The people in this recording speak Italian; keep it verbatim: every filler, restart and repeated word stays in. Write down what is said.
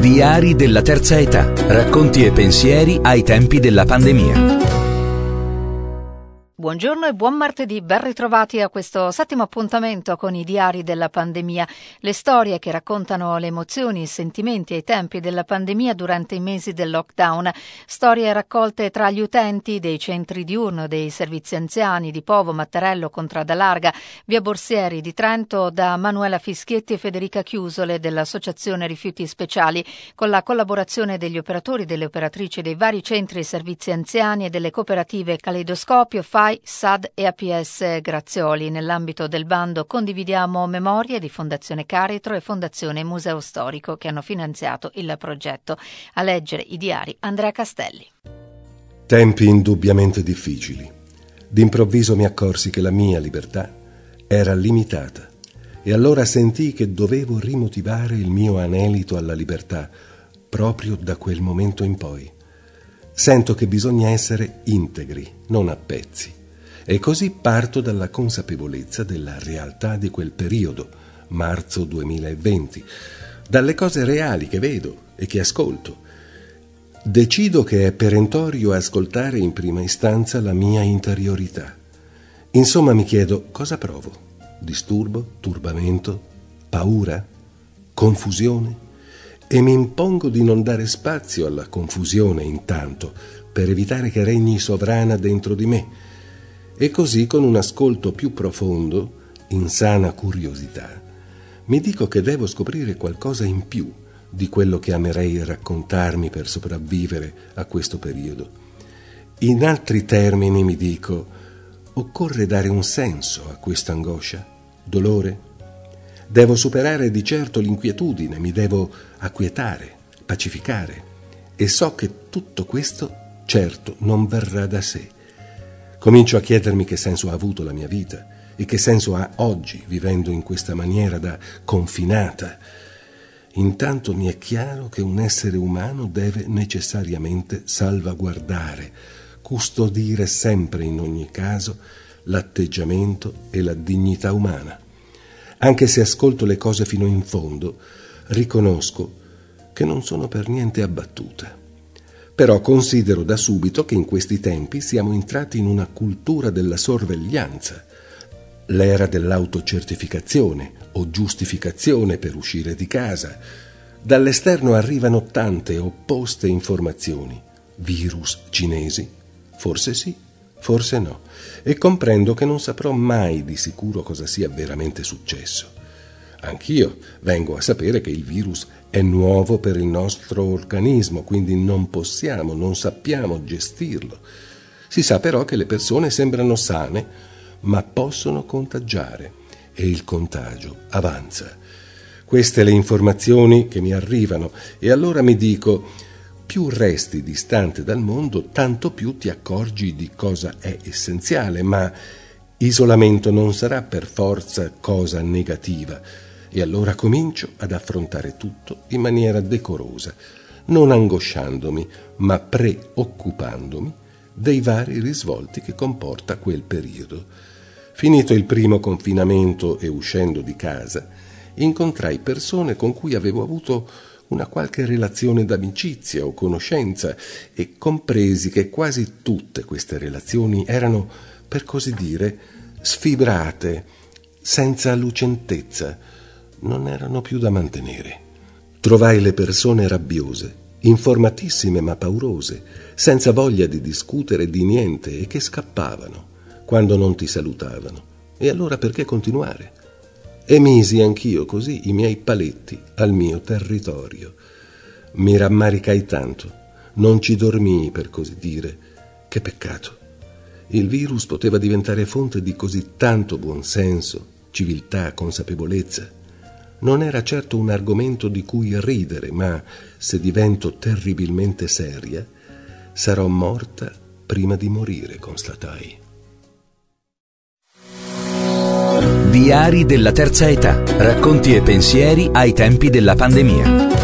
Diari della terza età. Racconti e pensieri ai tempi della pandemia. Buongiorno e buon martedì, ben ritrovati a questo settimo appuntamento con i diari della pandemia, le storie che raccontano le emozioni, i sentimenti ai tempi della pandemia durante i mesi del lockdown, storie raccolte tra gli utenti dei centri diurno, dei servizi anziani di Povo, Mattarello, Contrada Larga, via Borsieri di Trento, da Manuela Fischietti e Federica Chiusole dell'Associazione Rifiuti Speciali, con la collaborazione degli operatori, delle operatrici dei vari centri e servizi anziani e delle cooperative Caleidoscopio, F A I, S A D e A P S Grazioli. Nell'ambito del bando condividiamo memorie di Fondazione Caritro e Fondazione Museo Storico che hanno finanziato il progetto. A leggere i diari Andrea Castelli. Tempi indubbiamente difficili. D'improvviso mi accorsi che la mia libertà era limitata e allora sentii che dovevo rimotivare il mio anelito alla libertà proprio da quel momento in poi. Sento che bisogna essere integri, non a pezzi. E così parto dalla consapevolezza della realtà di quel periodo, marzo duemilaventi, dalle cose reali che vedo e che ascolto. Decido che è perentorio ascoltare in prima istanza la mia interiorità. Insomma, mi chiedo cosa provo? Disturbo, turbamento, paura, confusione? E mi impongo di non dare spazio alla confusione intanto, per evitare che regni sovrana dentro di me. E così, con un ascolto più profondo, in sana curiosità, mi dico che devo scoprire qualcosa in più di quello che amerei raccontarmi per sopravvivere a questo periodo. In altri termini mi dico, occorre dare un senso a questa angoscia, dolore. Devo superare di certo l'inquietudine, mi devo acquietare, pacificare. E so che tutto questo, certo, non verrà da sé. Comincio a chiedermi che senso ha avuto la mia vita e che senso ha oggi, vivendo in questa maniera da confinata. Intanto mi è chiaro che un essere umano deve necessariamente salvaguardare, custodire sempre in ogni caso l'atteggiamento e la dignità umana. Anche se ascolto le cose fino in fondo, riconosco che non sono per niente abbattuta. Però considero da subito che in questi tempi siamo entrati in una cultura della sorveglianza, l'era dell'autocertificazione o giustificazione per uscire di casa. Dall'esterno arrivano tante opposte informazioni. Virus cinesi? Forse sì, forse no. E comprendo che non saprò mai di sicuro cosa sia veramente successo. Anch'io vengo a sapere che il virus è nuovo per il nostro organismo, quindi non possiamo, non sappiamo gestirlo. Si sa però che le persone sembrano sane, ma possono contagiare e il contagio avanza. Queste le informazioni che mi arrivano e allora mi dico, più resti distante dal mondo, tanto più ti accorgi di cosa è essenziale, ma isolamento non sarà per forza cosa negativa. E allora comincio ad affrontare tutto in maniera decorosa, non angosciandomi, ma preoccupandomi dei vari risvolti che comporta quel periodo. Finito il primo confinamento e uscendo di casa, incontrai persone con cui avevo avuto una qualche relazione d'amicizia o conoscenza e compresi che quasi tutte queste relazioni erano, per così dire, sfibrate, senza lucentezza. Non erano più da mantenere. Trovai le persone rabbiose, informatissime ma paurose, senza voglia di discutere di niente e che scappavano quando non ti salutavano. E allora perché continuare? E misi anch'io così i miei paletti al mio territorio. Mi rammaricai tanto, non ci dormii per così dire. Che peccato. Il virus poteva diventare fonte di così tanto buonsenso, civiltà, consapevolezza. Non era certo un argomento di cui ridere, ma se divento terribilmente seria, sarò morta prima di morire, constatai. Diari della terza età. Racconti e pensieri ai tempi della pandemia.